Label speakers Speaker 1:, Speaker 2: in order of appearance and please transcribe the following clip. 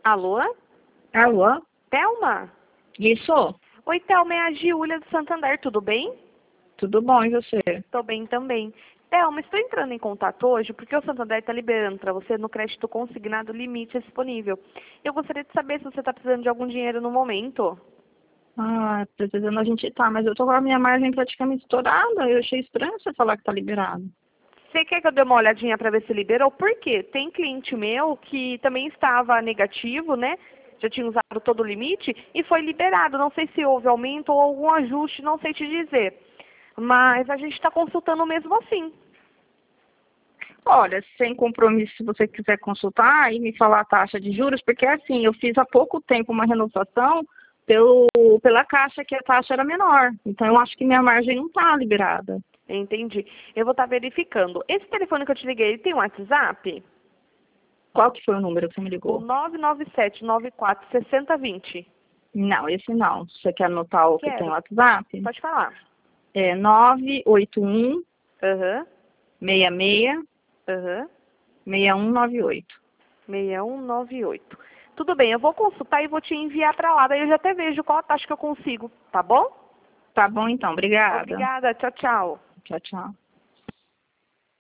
Speaker 1: Alô?
Speaker 2: Alô?
Speaker 1: Thelma?
Speaker 2: Isso?
Speaker 1: Oi, Thelma, é a Giulia do Santander, tudo bem?
Speaker 2: Tudo bom, e você?
Speaker 1: Tô bem também. Thelma, estou entrando em contato hoje porque o Santander está liberando para você no crédito consignado limite disponível. Eu gostaria de saber se você está precisando de algum dinheiro no momento.
Speaker 2: Ah, precisando a gente tá, mas eu tô com a minha margem praticamente estourada. Eu achei estranho você falar que tá liberado.
Speaker 1: Você quer que eu dê uma olhadinha para ver se liberou? Por quê? Tem cliente meu que também estava negativo, né? Já tinha usado todo o limite e foi liberado. Não sei se houve aumento ou algum ajuste, não sei te dizer. Mas a gente está consultando mesmo assim.
Speaker 2: Olha, sem compromisso, se você quiser consultar e me falar a taxa de juros, porque assim, eu fiz há pouco tempo uma renovação pela Caixa, que a taxa era menor. Então, eu acho que minha margem não está liberada.
Speaker 1: Entendi. Eu vou estar verificando. Esse telefone que eu te liguei, ele tem um WhatsApp?
Speaker 2: Qual que foi o número que você me
Speaker 1: O
Speaker 2: ligou?
Speaker 1: 997946020.
Speaker 2: Não, esse não. Você quer anotar o que tem
Speaker 1: Quero.
Speaker 2: no WhatsApp?
Speaker 1: Pode falar.
Speaker 2: É 981
Speaker 1: Aham.
Speaker 2: 66
Speaker 1: Aham.
Speaker 2: 6198.
Speaker 1: 6198. Tudo bem, eu vou consultar e vou te enviar para lá. Daí eu já até vejo qual a taxa que eu consigo, tá bom?
Speaker 2: Tá bom, então. Obrigada.
Speaker 1: Obrigada. Tchau, tchau.
Speaker 2: Tchau, tchau.